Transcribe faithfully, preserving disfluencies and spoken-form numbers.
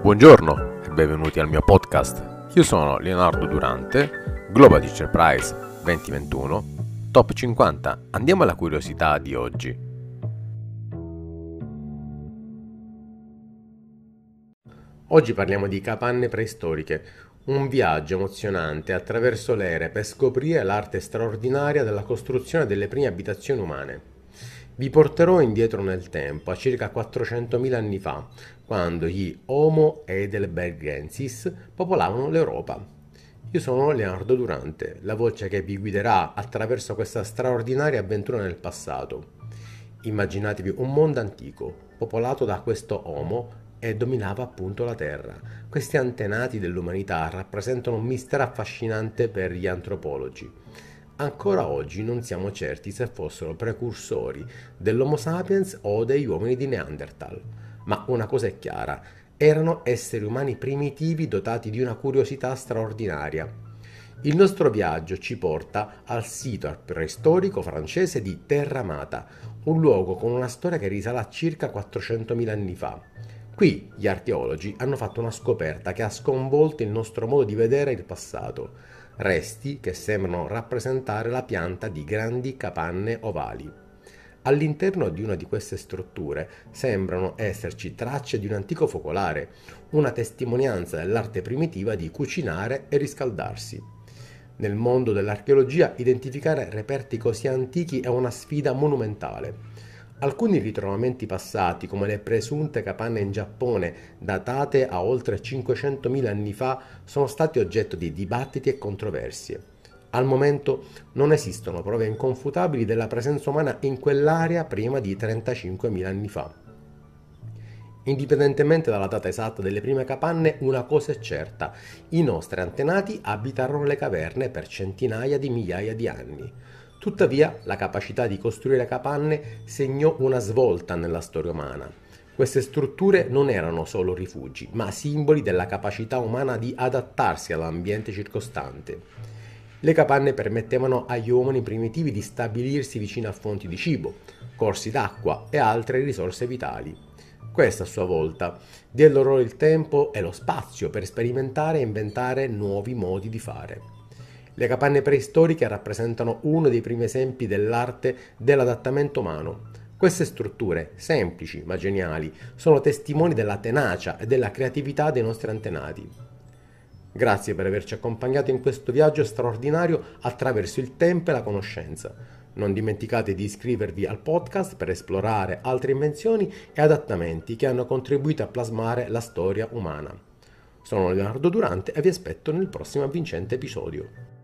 Buongiorno e benvenuti al mio podcast. Io sono Leonardo Durante, Global Teacher Prize duemilaventuno, Top cinquanta. Andiamo alla curiosità di oggi. Oggi parliamo di capanne preistoriche, un viaggio emozionante attraverso le ere per scoprire l'arte straordinaria della costruzione delle prime abitazioni umane. Vi porterò indietro nel tempo, a circa quattrocentomila anni fa, quando gli Homo heidelbergensis popolavano l'Europa. Io sono Leonardo Durante, la voce che vi guiderà attraverso questa straordinaria avventura nel passato. Immaginatevi un mondo antico, popolato da questo Homo e dominava appunto la Terra. Questi antenati dell'umanità rappresentano un mistero affascinante per gli antropologi. Ancora oggi non siamo certi se fossero precursori dell'Homo sapiens o degli uomini di Neanderthal, ma una cosa è chiara, erano esseri umani primitivi dotati di una curiosità straordinaria. Il nostro viaggio ci porta al sito preistorico francese di Terramata, un luogo con una storia che risale a circa quattrocentomila anni fa. Qui gli archeologi hanno fatto una scoperta che ha sconvolto il nostro modo di vedere il passato. Resti che sembrano rappresentare la pianta di grandi capanne ovali. All'interno di una di queste strutture sembrano esserci tracce di un antico focolare, una testimonianza dell'arte primitiva di cucinare e riscaldarsi. Nel mondo dell'archeologia identificare reperti così antichi è una sfida monumentale. Alcuni ritrovamenti passati, come le presunte capanne in Giappone datate a oltre cinquecentomila anni fa, sono stati oggetto di dibattiti e controversie. Al momento non esistono prove inconfutabili della presenza umana in quell'area prima di trentacinquemila anni fa. Indipendentemente dalla data esatta delle prime capanne, una cosa è certa: i nostri antenati abitarono le caverne per centinaia di migliaia di anni. Tuttavia, la capacità di costruire capanne segnò una svolta nella storia umana. Queste strutture non erano solo rifugi, ma simboli della capacità umana di adattarsi all'ambiente circostante. Le capanne permettevano agli uomini primitivi di stabilirsi vicino a fonti di cibo, corsi d'acqua e altre risorse vitali. Questa, a sua volta, diede loro il tempo e lo spazio per sperimentare e inventare nuovi modi di fare. Le capanne preistoriche rappresentano uno dei primi esempi dell'arte dell'adattamento umano. Queste strutture, semplici ma geniali, sono testimoni della tenacia e della creatività dei nostri antenati. Grazie per averci accompagnato in questo viaggio straordinario attraverso il tempo e la conoscenza. Non dimenticate di iscrivervi al podcast per esplorare altre invenzioni e adattamenti che hanno contribuito a plasmare la storia umana. Sono Leonardo Durante e vi aspetto nel prossimo avvincente episodio.